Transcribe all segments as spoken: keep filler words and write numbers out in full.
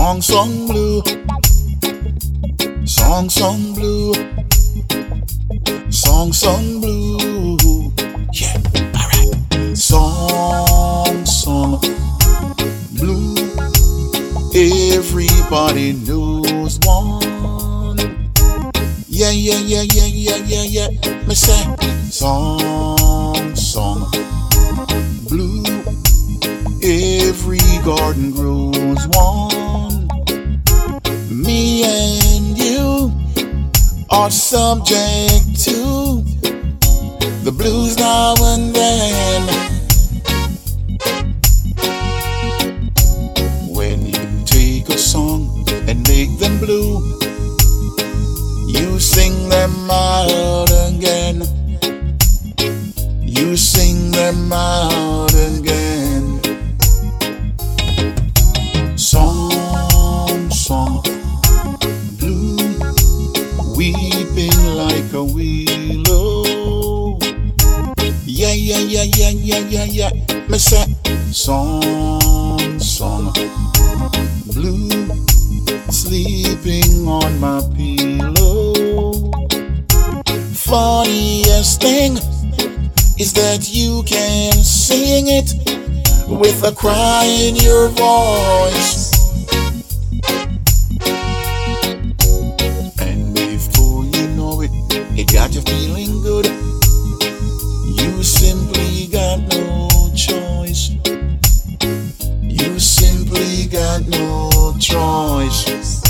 Song song blue, song song blue, song song blue. Yeah, alright. Song song blue. Everybody knows one. Yeah, yeah, yeah, yeah, yeah, yeah, yeah. Me say song song blue. Every garden grows one. Me and you are subject to the blues now and then. When you take a song and make them blue, you sing them out again. You sing them out again. Song, song, blue, weeping like a willow. Yeah, yeah, yeah, yeah, yeah, yeah, yeah. Me say, song, song, blue, sleeping on my pillow. Funniest thing is that you can sing it with a cry in your voice. And before you know it, it got you feeling good. You simply got no choice. You simply got no choice.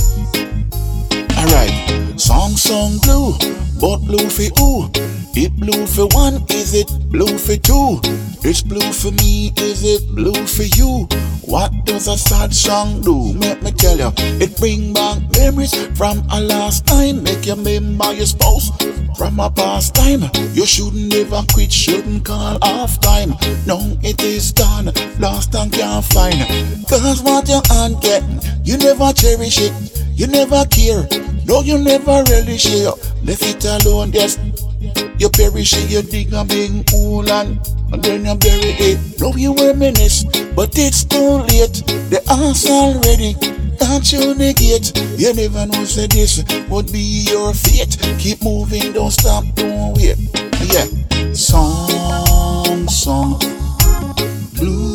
Alright, song song blue, but blue for who? It blue for one, is it blue for two? It's blue for me, is it blue for you? What does a sad song do? Make me tell you, it bring back memories from a last time. Make you remember your spouse from a past time. You shouldn't ever quit, shouldn't call off time. No, it is done, lost and can't find. Cause what you ain't getting, you never cherish it. You never care, no, you never relish it. Leave it alone, yes. You perish it, you dig a big hole and, and then you bury it. No, you reminisce, but it's too late. The ass already, can't you negate? You never know, say this would be your fate. Keep moving, don't stop, don't wait. Yeah, song, song, blue.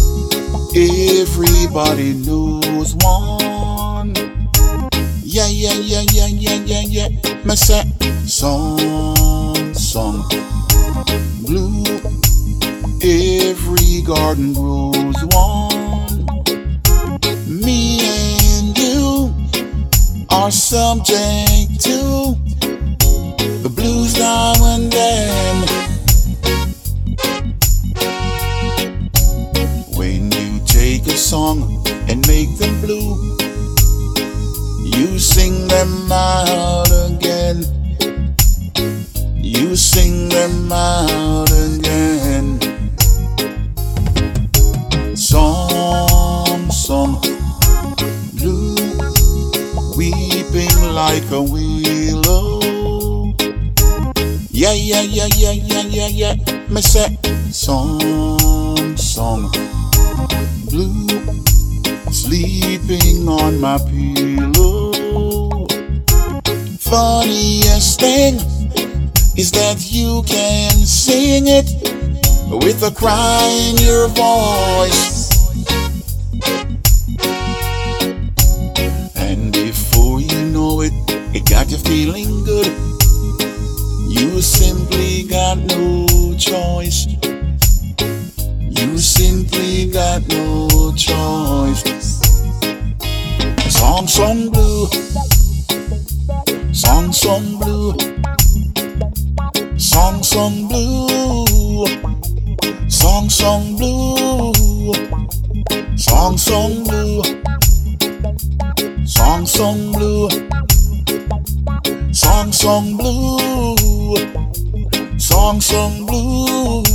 Everybody knows one. Yeah, yeah, yeah, yeah, yeah, yeah, yeah. Me say, song, song, blue. Every garden grows one. Me and you are subject to the blues now and then. When you take a song and make them blue, you sing them out again. You sing them out again. Song, song, blue, weeping like a willow. Yeah, yeah, yeah, yeah, yeah, yeah, yeah. Me say, song, song, blue, sleeping on my pillow. Funniest thing is that you can sing it with a cry in your voice. And before you know it, it got you feeling good. You simply got no choice. You simply got no choice. Song song blue, song song blue, song song blue, song song blue, song song blue, song song blue, song song blue, song song blue.